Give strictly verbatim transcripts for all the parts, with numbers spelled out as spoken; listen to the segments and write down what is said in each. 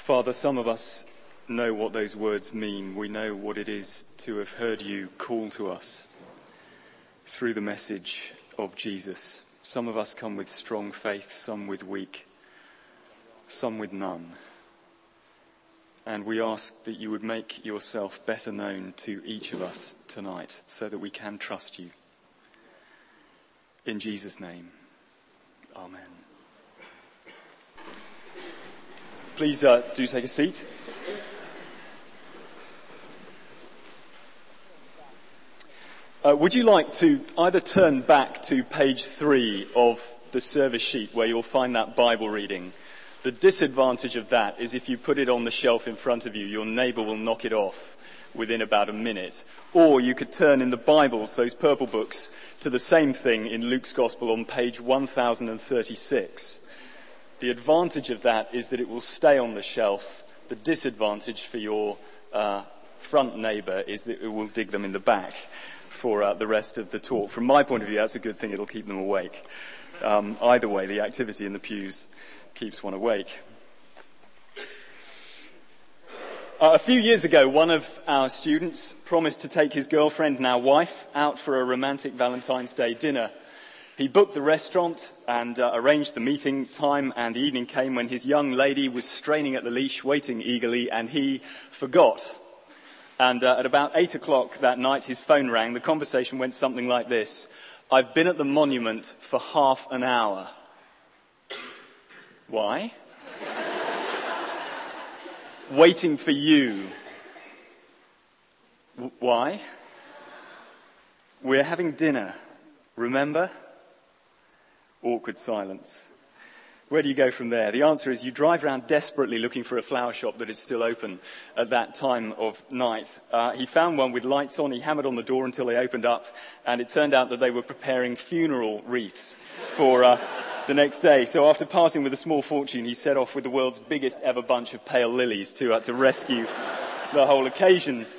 Father, some of us know what those words mean. We know what it is to have heard you call to us through the message of Jesus. Some of us come with strong faith, some with weak, some with none. And we ask that you would make yourself better known to each of us tonight so that we can trust you. In Jesus' name, amen. Please uh, do take a seat. Uh, would you like to either turn back to page three of the service sheet where you'll find that Bible reading? The disadvantage of that is if you put it on the shelf in front of you, your neighbour will knock it off within about a minute. Or you could turn in the Bibles, those purple books, to the same thing in Luke's Gospel on page one thousand thirty-six. The advantage of that is that it will stay on the shelf. The disadvantage for your uh, front neighbour is that it will dig them in the back for uh, the rest of the talk. From my point of view, that's a good thing. It'll keep them awake. Um, either way, the activity in the pews keeps one awake. Uh, a few years ago, one of our students promised to take his girlfriend, now wife, out for a romantic Valentine's Day dinner. He booked the restaurant and uh, arranged the meeting time, and the evening came when his young lady was straining at the leash, waiting eagerly, and he forgot. And uh, at about eight o'clock that night, his phone rang. The conversation went something like this: "I've been at the monument for half an hour." Why? "Waiting for you." W- why? "We're having dinner, remember?" Awkward silence. Where do you go from there? The answer is you drive around desperately looking for a flower shop that is still open at that time of night. Uh, he found one with lights on. He hammered on the door until they opened up, and it turned out that they were preparing funeral wreaths for uh, the next day. So after parting with a small fortune, he set off with the world's biggest ever bunch of pale lilies to, uh, to rescue the whole occasion.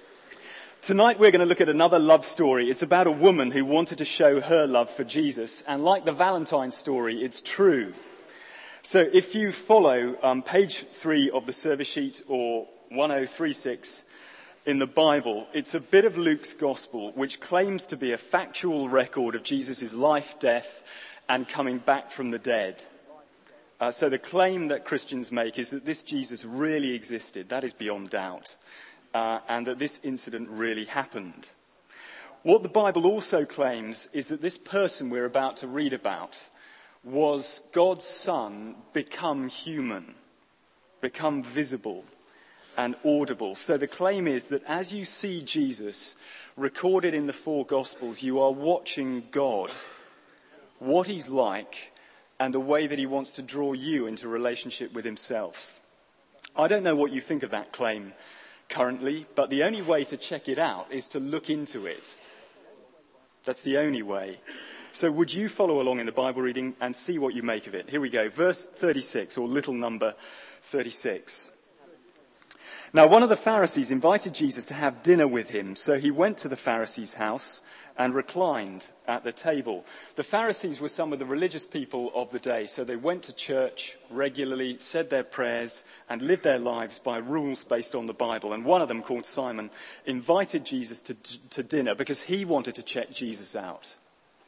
Tonight we're going to look at another love story. It's about a woman who wanted to show her love for Jesus, and like the Valentine story, it's true. So if you follow um, page three of the service sheet, or one oh three six in the Bible, it's a bit of Luke's Gospel which claims to be a factual record of Jesus' life, death, and coming back from the dead. Uh, so the claim that Christians make is that this Jesus really existed. That is beyond doubt. Uh, and that this incident really happened. What the Bible also claims is that this person we're about to read about was God's Son become human, become visible and audible. So the claim is that as you see Jesus recorded in the four Gospels, you are watching God, what he's like, and the way that he wants to draw you into relationship with himself. I don't know what you think of that claim currently, but the only way to check it out is to look into it. That's the only way. So would you follow along in the Bible reading and see what you make of it? Here we go, verse thirty-six, or little number thirty-six. "Now one of the Pharisees invited Jesus to have dinner with him, so he went to the Pharisee's house and reclined at the table." The Pharisees were some of the religious people of the day, so they went to church regularly, said their prayers, and lived their lives by rules based on the Bible. And one of them, called Simon, invited Jesus to, to dinner because he wanted to check Jesus out.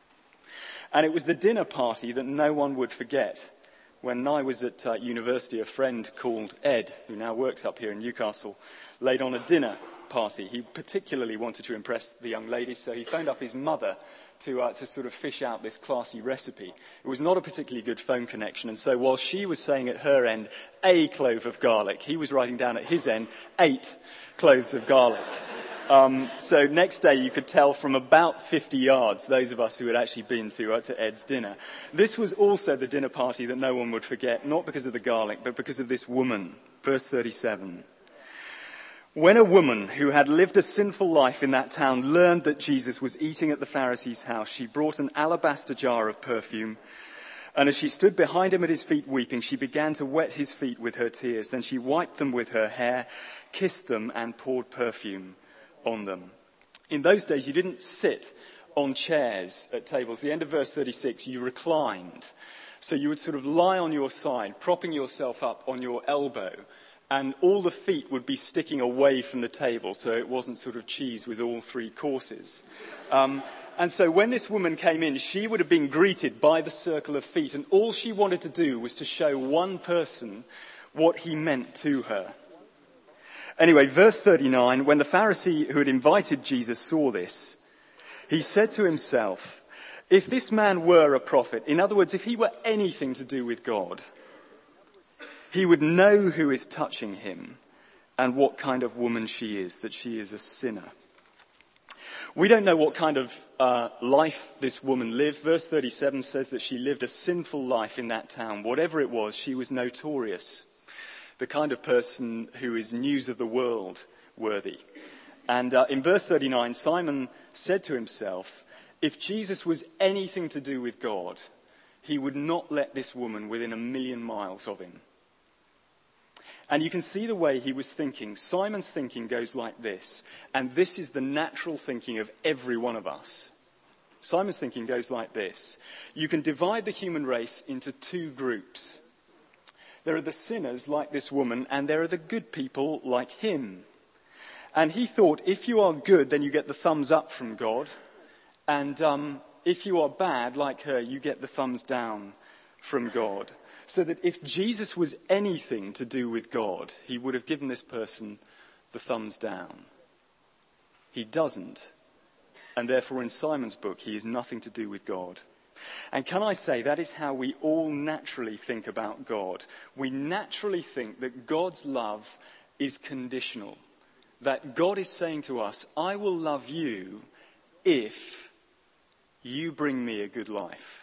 And it was the dinner party that no one would forget. When I was at uh, university, a friend called Ed, who now works up here in Newcastle, laid on a dinner party. He particularly wanted to impress the young ladies, so he phoned up his mother to uh, to sort of fish out this classy recipe. It was not a particularly good phone connection, and so while she was saying at her end, a clove of garlic, he was writing down at his end, eight cloves of garlic. Um, so next day you could tell from about fifty yards, those of us who had actually been to, uh, to Ed's dinner. This was also the dinner party that no one would forget, not because of the garlic, but because of this woman. Verse thirty-seven. "When a woman who had lived a sinful life in that town learned that Jesus was eating at the Pharisee's house, she brought an alabaster jar of perfume, and as she stood behind him at his feet weeping, she began to wet his feet with her tears. Then she wiped them with her hair, kissed them, and poured perfume on them." In those days, you didn't sit on chairs at tables. At the end of verse thirty-six, you reclined. So you would sort of lie on your side, propping yourself up on your elbow, and all the feet would be sticking away from the table, so it wasn't sort of cheese with all three courses. Um, and so when this woman came in, she would have been greeted by the circle of feet, and all she wanted to do was to show one person what he meant to her. Anyway, verse thirty-nine, when the Pharisee who had invited Jesus saw this, he said to himself, if this man were a prophet, in other words, if he were anything to do with God, he would know who is touching him and what kind of woman she is, that she is a sinner. We don't know what kind of uh, life this woman lived. Verse thirty-seven says that she lived a sinful life in that town. Whatever it was, she was notorious. The kind of person who is news of the world worthy. And uh, in verse thirty-nine, Simon said to himself, if Jesus was anything to do with God, he would not let this woman within a million miles of him. And you can see the way he was thinking. Simon's thinking goes like this, and this is the natural thinking of every one of us. Simon's thinking goes like this. You can divide the human race into two groups. There are the sinners like this woman, and there are the good people like him. And he thought, if you are good, then you get the thumbs up from God. And um, if you are bad, like her, you get the thumbs down from God. So that if Jesus was anything to do with God, he would have given this person the thumbs down. He doesn't. And therefore, in Simon's book, he is nothing to do with God. And can I say, that is how we all naturally think about God. We naturally think that God's love is conditional. That God is saying to us, I will love you if you bring me a good life.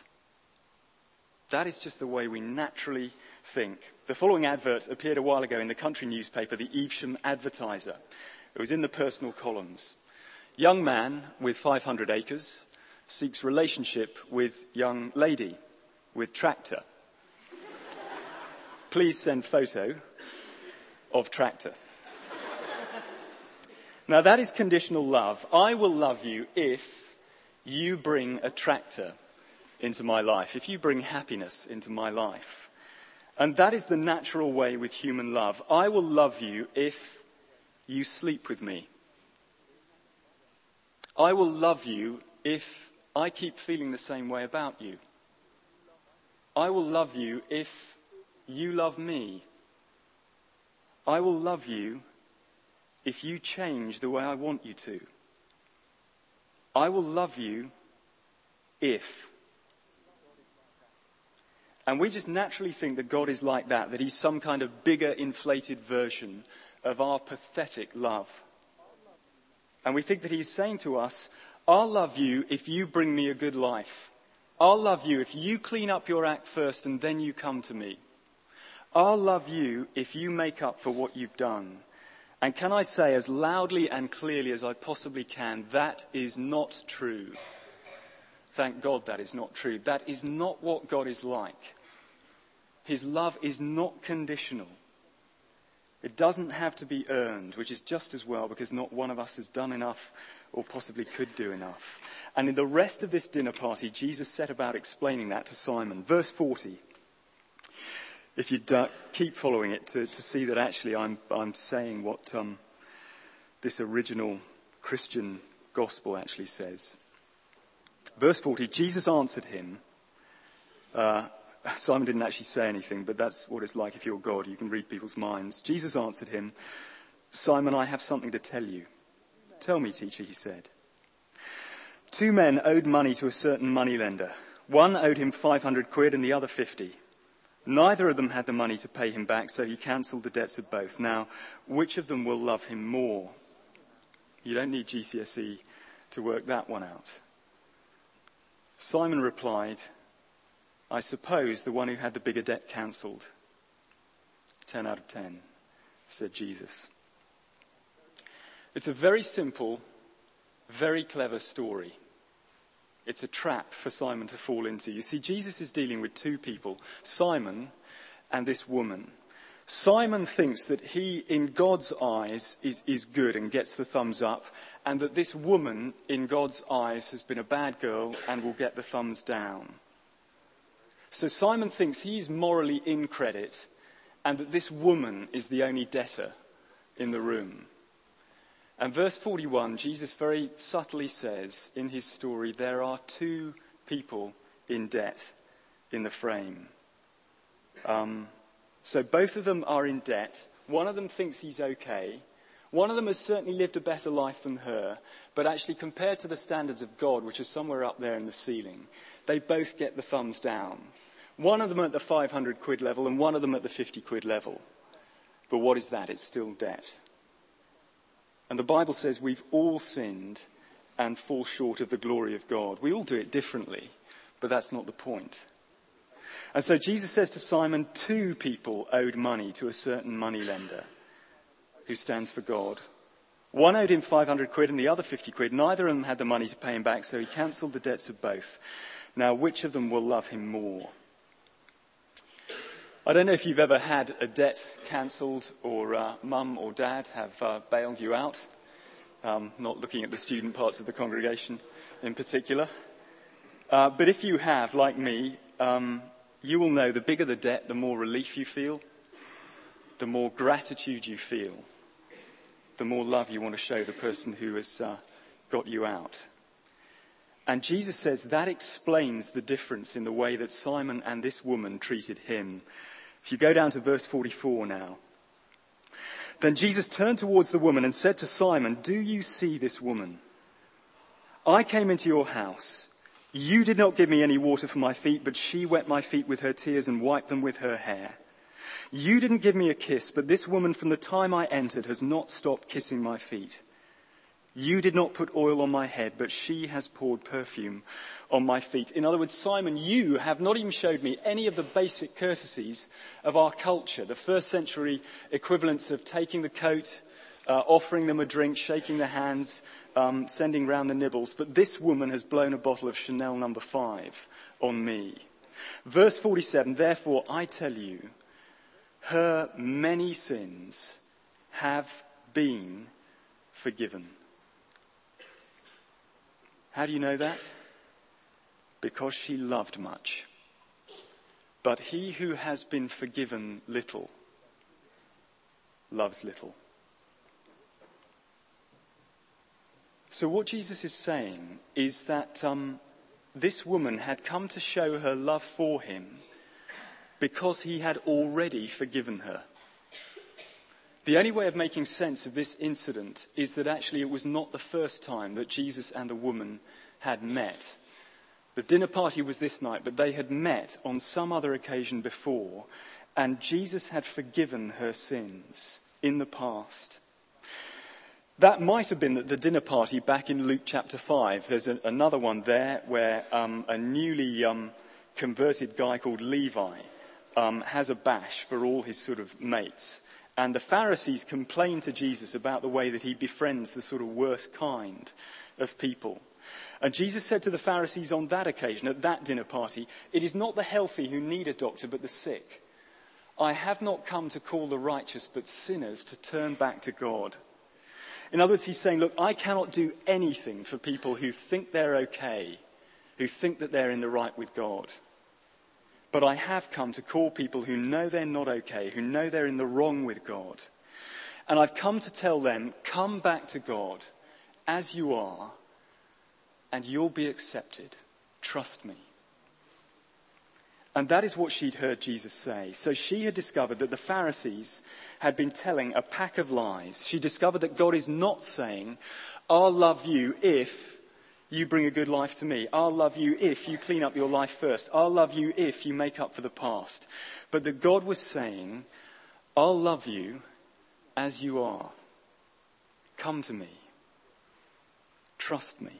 That is just the way we naturally think. The following advert appeared a while ago in the country newspaper, the Evesham Advertiser. It was in the personal columns. Young man with five hundred acres seeks relationship with young lady with tractor. Please send photo of tractor. Now that is conditional love. I will love you if you bring a tractor into my life, if you bring happiness into my life. And that is the natural way with human love. I will love you if you sleep with me. I will love you if I keep feeling the same way about you. I will love you if you love me. I will love you if you change the way I want you to. I will love you if. And we just naturally think that God is like that, that he's some kind of bigger, inflated version of our pathetic love. And we think that he's saying to us, I'll love you if you bring me a good life. I'll love you if you clean up your act first and then you come to me. I'll love you if you make up for what you've done. And can I say as loudly and clearly as I possibly can, that is not true. Thank God that is not true. That is not what God is like. His love is not conditional. It doesn't have to be earned, which is just as well because not one of us has done enough or possibly could do enough. And in the rest of this dinner party, Jesus set about explaining that to Simon. Verse forty. If you uh, keep following it to, to see that actually I'm, I'm saying what um, this original Christian gospel actually says. Verse forty, Jesus answered him. Uh, Simon didn't actually say anything, but that's what it's like if you're God. You can read people's minds. Jesus answered him, Simon, I have something to tell you. Tell me, teacher, he said. Two men owed money to a certain moneylender. One owed him five hundred quid and the other fifty. Neither of them had the money to pay him back, so he cancelled the debts of both. Now, which of them will love him more? You don't need G C S E to work that one out. Simon replied, I suppose the one who had the bigger debt cancelled. Ten out of ten, said Jesus. It's a very simple, very clever story. It's a trap for Simon to fall into. You see, Jesus is dealing with two people, Simon and this woman. Simon thinks that he, in God's eyes, is, is good and gets the thumbs up, and that this woman, in God's eyes, has been a bad girl and will get the thumbs down. So Simon thinks he's morally in credit, and that this woman is the only debtor in the room. And verse forty-one, Jesus very subtly says in his story, there are two people in debt in the frame. Um, so both of them are in debt. One of them thinks he's okay. One of them has certainly lived a better life than her, but actually compared to the standards of God, which are somewhere up there in the ceiling, they both get the thumbs down. One of them at the five hundred quid level and one of them at the fifty quid level. But what is that? It's still debt. And the Bible says we've all sinned and fall short of the glory of God. We all do it differently, but that's not the point. And so Jesus says to Simon, two people owed money to a certain moneylender who stands for God. One owed him five hundred quid and the other fifty quid. Neither of them had the money to pay him back, so he cancelled the debts of both. Now, which of them will love him more? I don't know if you've ever had a debt cancelled or uh, mum or dad have uh, bailed you out. Um, not looking at the student parts of the congregation in particular. Uh, but if you have, like me, um, you will know the bigger the debt, the more relief you feel, the more gratitude you feel, the more love you want to show the person who has uh, got you out. And Jesus says that explains the difference in the way that Simon and this woman treated him. If you go down to verse forty-four now. Then Jesus turned towards the woman and said to Simon, do you see this woman? I came into your house. You did not give me any water for my feet, but she wet my feet with her tears and wiped them with her hair. You didn't give me a kiss, but this woman from the time I entered has not stopped kissing my feet. You did not put oil on my head, but she has poured perfume on my feet. In other words, Simon, you have not even showed me any of the basic courtesies of our culture, the first century equivalents of taking the coat, uh, offering them a drink, shaking the hands, um, sending round the nibbles. But this woman has blown a bottle of Chanel number five on me. Verse forty-seven, therefore I tell you, her many sins have been forgiven. How do you know that? Because she loved much. But he who has been forgiven little loves little. So what Jesus is saying is that um, this woman had come to show her love for him because he had already forgiven her. The only way of making sense of this incident is that actually it was not the first time that Jesus and the woman had met. The dinner party was this night, but they had met on some other occasion before, and Jesus had forgiven her sins in the past. That might have been the dinner party back in Luke chapter five. There's a, another one there where um, a newly um, converted guy called Levi um, has a bash for all his sort of mates. And the Pharisees complain to Jesus about the way that he befriends the sort of worst kind of people. And Jesus said to the Pharisees on that occasion, at that dinner party, it is not the healthy who need a doctor, but the sick. I have not come to call the righteous, but sinners to turn back to God. In other words, he's saying, look, I cannot do anything for people who think they're okay, who think that they're in the right with God. But I have come to call people who know they're not okay, who know they're in the wrong with God. And I've come to tell them, come back to God as you are, and you'll be accepted. Trust me. And that is what she'd heard Jesus say. So she had discovered that the Pharisees had been telling a pack of lies. She discovered that God is not saying, I'll love you if you bring a good life to me. I'll love you if you clean up your life first. I'll love you if you make up for the past. But that God was saying, I'll love you as you are. Come to me. Trust me.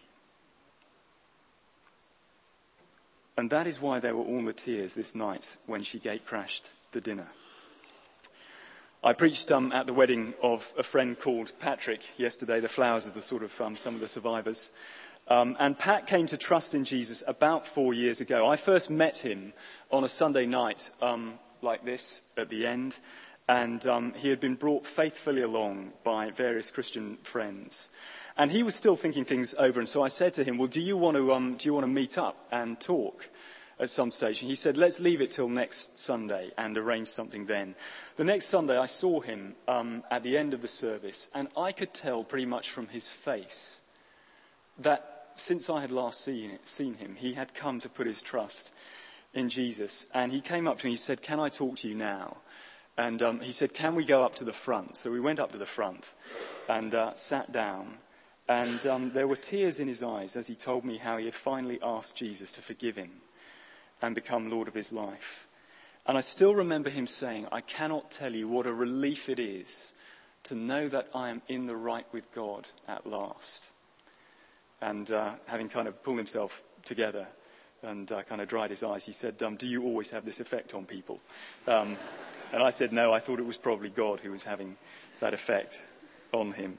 And that is why there were all the tears this night when she gate crashed the dinner. I preached um, at the wedding of a friend called Patrick yesterday, the flowers of the sort of um, some of the survivors. Um, and Pat came to trust in Jesus about four years ago. I first met him on a Sunday night um, like this at the end. And um, he had been brought faithfully along by various Christian friends. And he was still thinking things over. And so I said to him, well, do you want to um, do you want to meet up and talk? at some stage. And he said, let's leave it till next Sunday and arrange something then. The next Sunday I saw him um, at the end of the service, and I could tell pretty much from his face that since I had last seen, it, seen him, he had come to put his trust in Jesus. And he came up to me, he said, can I talk to you now? And um, he said, can we go up to the front? So we went up to the front and uh, sat down. And um, there were tears in his eyes as he told me how he had finally asked Jesus to forgive him and become Lord of his life. And I still remember him saying, I cannot tell you what a relief it is to know that I am in the right with God at last. And uh, having kind of pulled himself together and uh, kind of dried his eyes, he said, um, do you always have this effect on people? Um, and I said, no, I thought it was probably God who was having that effect on him.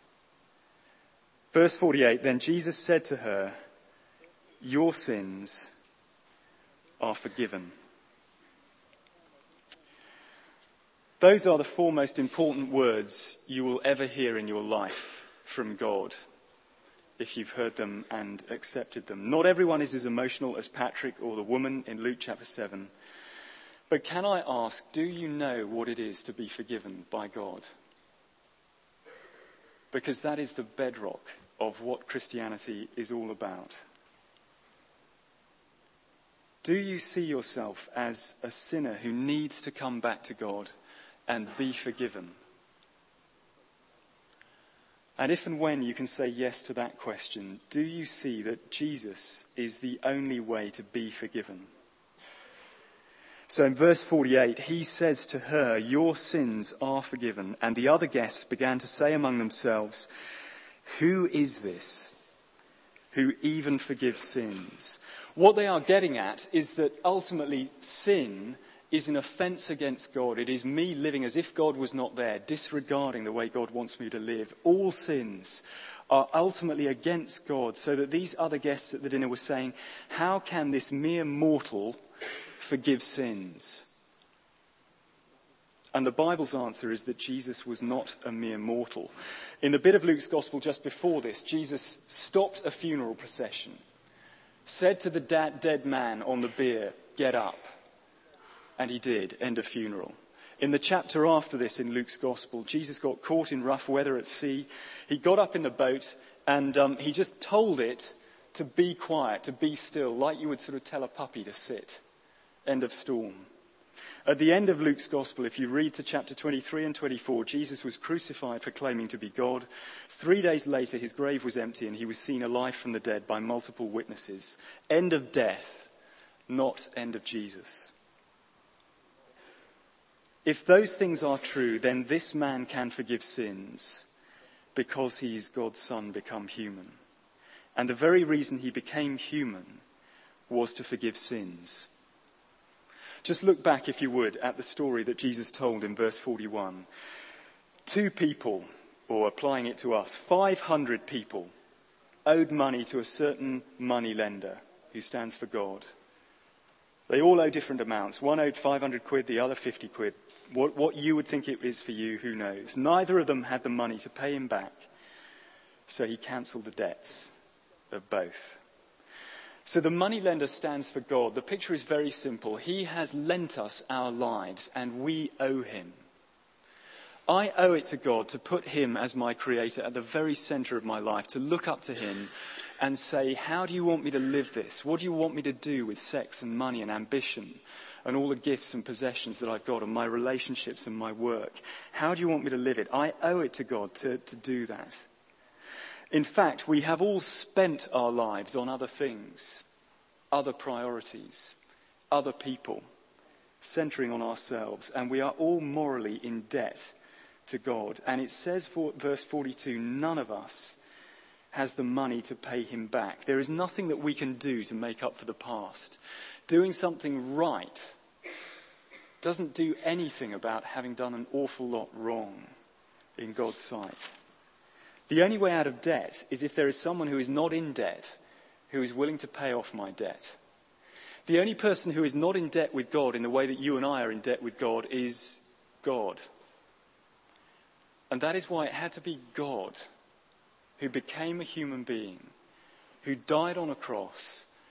Verse forty-eight, then Jesus said to her, your sins are forgiven. Those are the four most important words you will ever hear in your life from God, if you've heard them and accepted them. Not everyone is as emotional as Patrick or the woman in Luke chapter seven. But can I ask, do you know what it is to be forgiven by God? Because that is the bedrock of what Christianity is all about. Do you see yourself as a sinner who needs to come back to God and be forgiven? And if and when you can say yes to that question, do you see that Jesus is the only way to be forgiven? So in verse forty-eight, he says to her, your sins are forgiven. And the other guests began to say among themselves, who is this who even forgives sins? What they are getting at is that ultimately sin is an offence against God. It is me living as if God was not there, disregarding the way God wants me to live. All sins are ultimately against God, so that these other guests at the dinner were saying, how can this mere mortal forgive sins? And the Bible's answer is that Jesus was not a mere mortal. In the bit of Luke's gospel just before this, Jesus stopped a funeral procession, said to the da- dead man on the bier, get up. And he did. End of funeral. In the chapter after this in Luke's gospel, Jesus got caught in rough weather at sea. He got up in the boat and um, he just told it to be quiet, to be still, like you would sort of tell a puppy to sit. End of storm. At the end of Luke's gospel, if you read to chapter twenty-three and twenty-four, Jesus was crucified for claiming to be God. Three days later, his grave was empty and he was seen alive from the dead by multiple witnesses. End of death, not end of Jesus. If those things are true, then this man can forgive sins because he is God's son become human. And the very reason he became human was to forgive sins. Just look back, if you would, at the story that Jesus told in verse forty-one. Two people, or applying it to us, five hundred people owed money to a certain money lender who stands for God. They all owe different amounts. One owed five hundred quid, the other fifty quid. What, what you would think it is for you, who knows? Neither of them had the money to pay him back, so he cancelled the debts of both. So the moneylender stands for God. The picture is very simple. He has lent us our lives and we owe him. I owe it to God to put him as my creator at the very centre of my life, to look up to him and say, how do you want me to live this? What do you want me to do with sex and money and ambition and all the gifts and possessions that I've got and my relationships and my work? How do you want me to live it? I owe it to God to, to do that. In fact, we have all spent our lives on other things, other priorities, other people, centering on ourselves, and we are all morally in debt to God. And it says, for verse forty-two, none of us has the money to pay him back. There is nothing that we can do to make up for the past. Doing something right doesn't do anything about having done an awful lot wrong in God's sight. The only way out of debt is if there is someone who is not in debt who is willing to pay off my debt. The only person who is not in debt with God in the way that you and I are in debt with God is God. And that is why it had to be God who became a human being, who died on a cross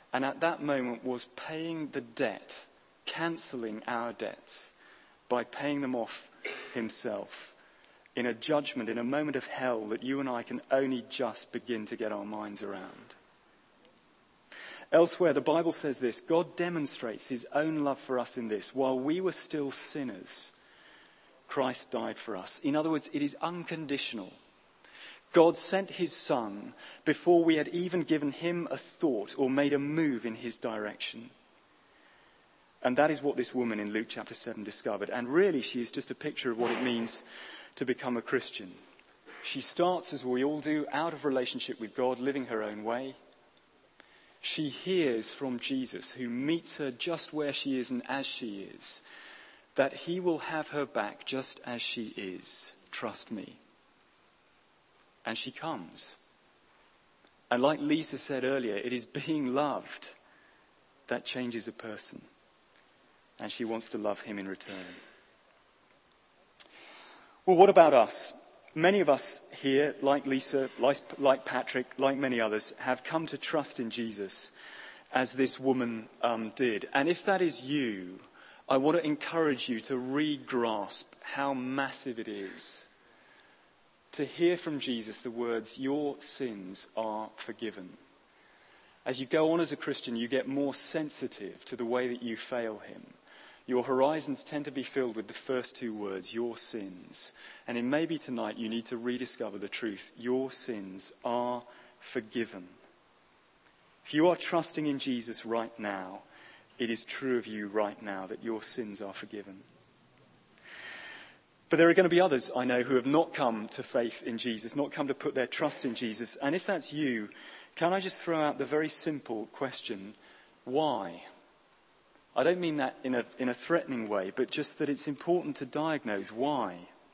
and at that moment was paying the debt, cancelling our debts by paying them off himself in a judgment, in a moment of hell that you and I can only just begin to get our minds around. Elsewhere, the Bible says this: God demonstrates his own love for us in this: while we were still sinners, Christ died for us. In other words, it is unconditional. God sent his Son before we had even given him a thought or made a move in his direction. And that is what this woman in Luke chapter seven discovered. And really, she is just a picture of what it means to become a Christian. She starts, as we all do, out of relationship with God, living her own way. She hears from Jesus, who meets her just where she is and as she is, that he will have her back just as she is. Trust me. And she comes. And like Lisa said earlier, it is being loved that changes a person. And she wants to love him in return. Well, what about us? Many of us here, like Lisa, like, like Patrick, like many others, have come to trust in Jesus as this woman um, did. And if that is you, I want to encourage you to re-grasp how massive it is to hear from Jesus the words, "Your sins are forgiven." As you go on as a Christian, you get more sensitive to the way that you fail him. Your horizons tend to be filled with the first two words, "your sins." And it may be tonight you need to rediscover the truth. Your sins are forgiven. If you are trusting in Jesus right now, it is true of you right now that your sins are forgiven. But there are going to be others, I know, who have not come to faith in Jesus, not come to put their trust in Jesus. And if that's you, can I just throw out the very simple question, why? I don't mean that in a, in a threatening way, but just that it's important to diagnose why.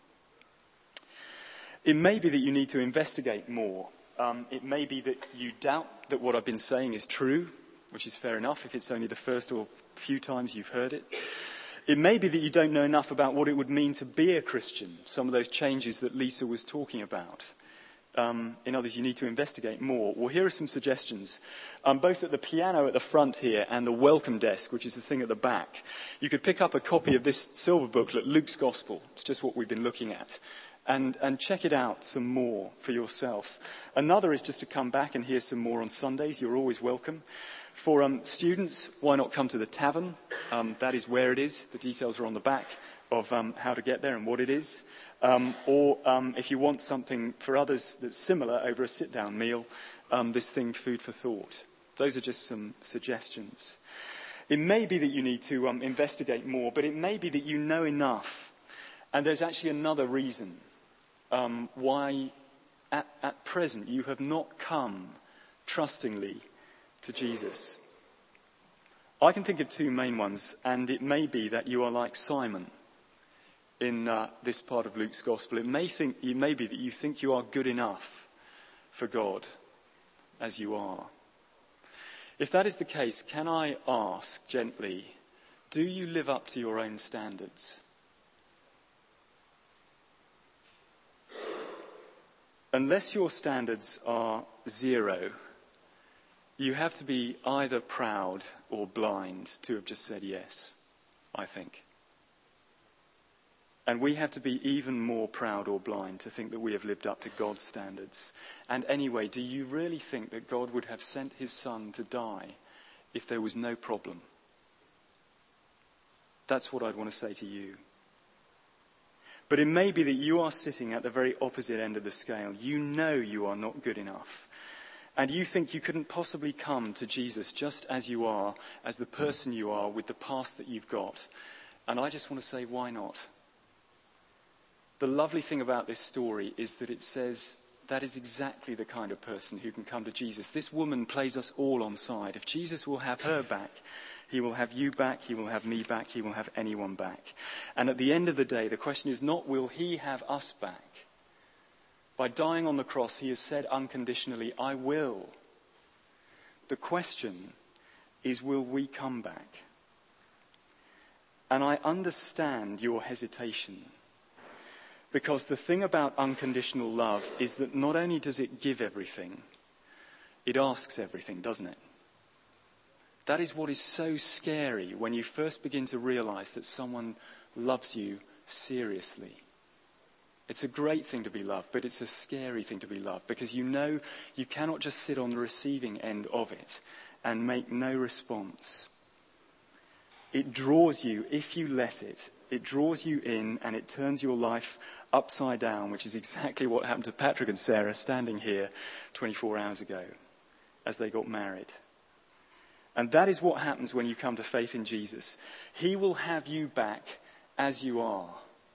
It may be that you need to investigate more. Um, it may be that you doubt that what I've been saying is true, which is fair enough if it's only the first or few times you've heard it. It may be that you don't know enough about what it would mean to be a Christian, some of those changes that Lisa was talking about. Um, in others, you need to investigate more. Well, here are some suggestions. Um, both at the piano at the front here and the welcome desk, which is the thing at the back, you could pick up a copy of this silver booklet, Luke's Gospel. It's just what we've been looking at. And, and check it out some more for yourself. Another is just to come back and hear some more on Sundays. You're always welcome. For um, students, why not come to the tavern? Um, that is where it is. The details are on the back of um, how to get there and what it is. Um, or um, if you want something for others that's similar over a sit-down meal, um, this thing, Food for Thought. Those are just some suggestions. It may be that you need to um, investigate more, but it may be that you know enough. And there's actually another reason um, why at, at present you have not come trustingly to Jesus. I can think of two main ones, and it may be that you are like Simon in uh, this part of Luke's Gospel. It may think, it may be that you think you are good enough for God as you are. If that is the case, can I ask gently, do you live up to your own standards? Unless your standards are zero, you have to be either proud or blind to have just said yes, I think. And we have to be even more proud or blind to think that we have lived up to God's standards. And anyway, do you really think that God would have sent his Son to die if there was no problem? That's what I'd want to say to you. But it may be that you are sitting at the very opposite end of the scale. You know you are not good enough. And you think you couldn't possibly come to Jesus just as you are, as the person you are, with the past that you've got. And I just want to say, why not? The lovely thing about this story is that it says that is exactly the kind of person who can come to Jesus. This woman plays us all on side. If Jesus will have her back, he will have you back, he will have me back, he will have anyone back. And at the end of the day, the question is not, will he have us back? By dying on the cross, he has said unconditionally, I will. The question is, will we come back? And I understand your hesitation. Because the thing about unconditional love is that not only does it give everything, it asks everything, doesn't it? That is what is so scary when you first begin to realize that someone loves you seriously. It's a great thing to be loved, but it's a scary thing to be loved because you know you cannot just sit on the receiving end of it and make no response. It draws you, if you let it, it draws you in and it turns your life upside down, which is exactly what happened to Patrick and Sarah standing here twenty-four hours ago as they got married. And that is what happens when you come to faith in Jesus. He will have you back as you are.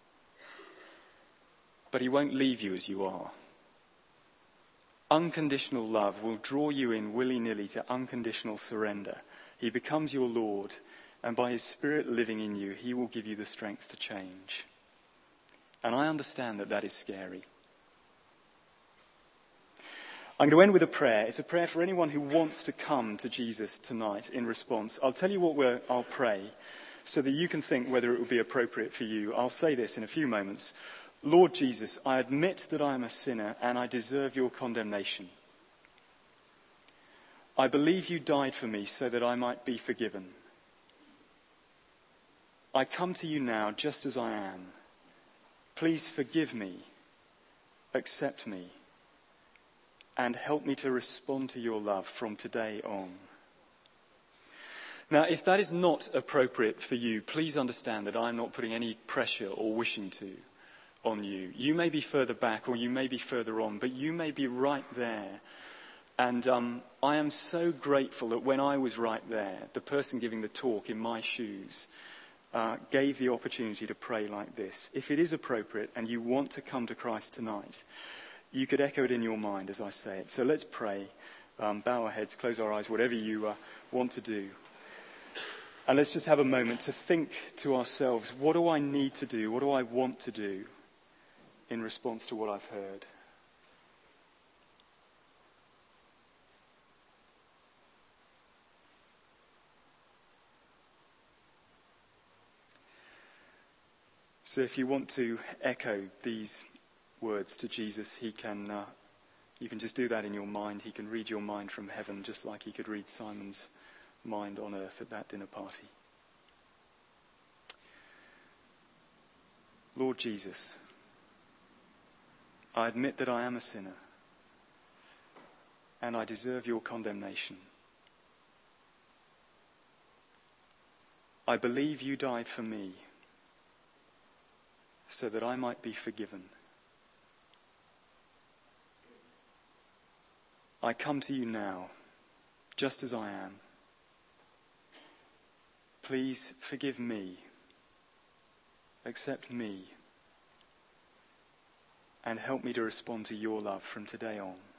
But he won't leave you as you are. Unconditional love will draw you in willy-nilly to unconditional surrender. He becomes your Lord, and by his Spirit living in you, he will give you the strength to change. And I understand that that is scary. I'm going to end with a prayer. It's a prayer for anyone who wants to come to Jesus tonight in response. I'll tell you what we're, I'll pray so that you can think whether it would be appropriate for you. I'll say this in a few moments. Lord Jesus, I admit that I am a sinner and I deserve your condemnation. I believe you died for me so that I might be forgiven. I come to you now just as I am. Please forgive me, accept me, and help me to respond to your love from today on. Now, if that is not appropriate for you, please understand that I'm not putting any pressure or wishing to on you. You may be further back or you may be further on, but you may be right there. And um, I am so grateful that when I was right there, the person giving the talk in my shoes uh, gave the opportunity to pray like this. If it is appropriate and you want to come to Christ tonight, you could echo it in your mind as I say it. So let's pray, um, bow our heads, close our eyes, whatever you uh, want to do. And let's just have a moment to think to ourselves, what do I need to do? What do I want to do in response to what I've heard? So if you want to echo these words to Jesus, he can, uh, you can just do that in your mind. He can read your mind from heaven just like he could read Simon's mind on earth at that dinner party. Lord Jesus, I admit that I am a sinner and I deserve your condemnation. I believe you died for me so that I might be forgiven. I come to you now, just as I am. Please forgive me, accept me, and help me to respond to your love from today on.